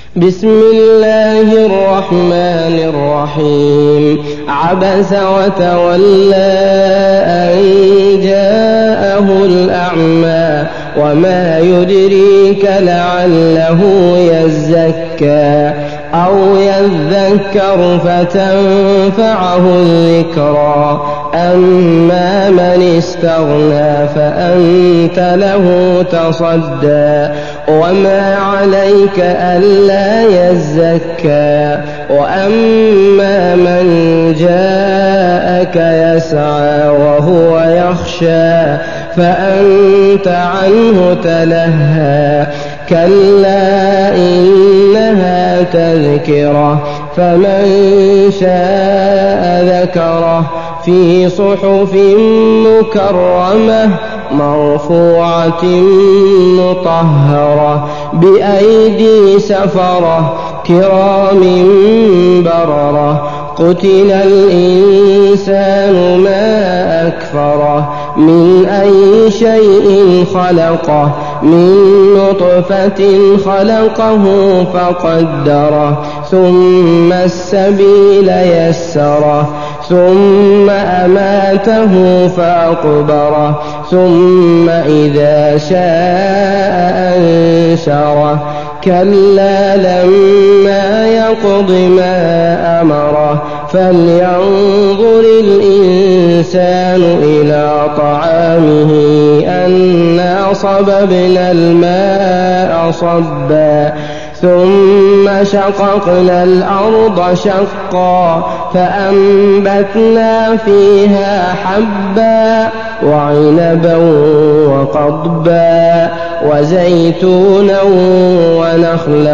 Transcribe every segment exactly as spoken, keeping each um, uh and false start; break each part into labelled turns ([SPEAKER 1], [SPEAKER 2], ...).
[SPEAKER 1] بسم الله الرحمن الرحيم. عبس وتولى أن جاءه الأعمى وما يدريك لعله يزكى أو يذكر فتنفعه الذكرى. أما من استغنى فأنت له تصدى وما عليك ألا يزكى. وأما من جاءك يسعى وهو يخشى فأنت عنه تلهى. كلا إنها تذكرة فمن شاء ذكره في صحف مكرمة مرفوعة مطهرة بأيدي سفرة كرام بررة. قتل الإنسان ما أكفره من أي شيء خلقه من نطفة خلقه فقدره ثم السبيل يسره ثم أماته فأقبره ثم إذا شاء أنشره. كلا لما يقض ما أمره فلينظر الإنسان إلى طعامه أنا صببنا الماء صبا ثم شققنا الأرض شقا فأنبتنا فيها حبا وعنبا وقضبا وزيتونا ونخلا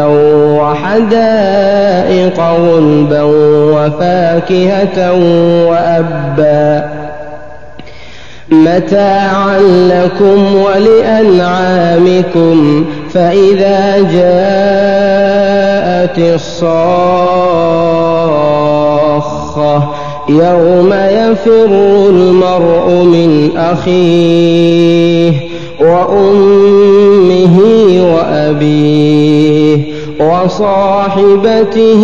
[SPEAKER 1] وحدائق غلبا وفاكهة وأبا متاعا لكم ولأنعامكم. فإذا جاءت الصاخة يوم يفر المرء من أخيه وأمه وأبيه وصاحبته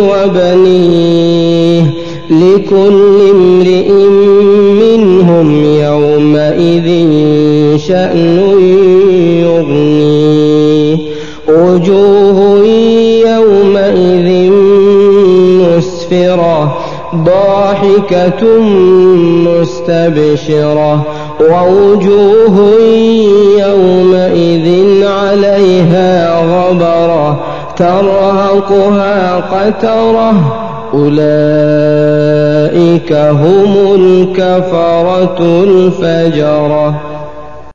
[SPEAKER 1] وبنيه لكل امرئ منهم يومئذ شأن يغنيه. وجوه يومئذ مسفرة ضاحكة مستبشرة ووجوه يومئذ عليها غبرة ترهقها قترة أولئك هم الكفرة الفجرة.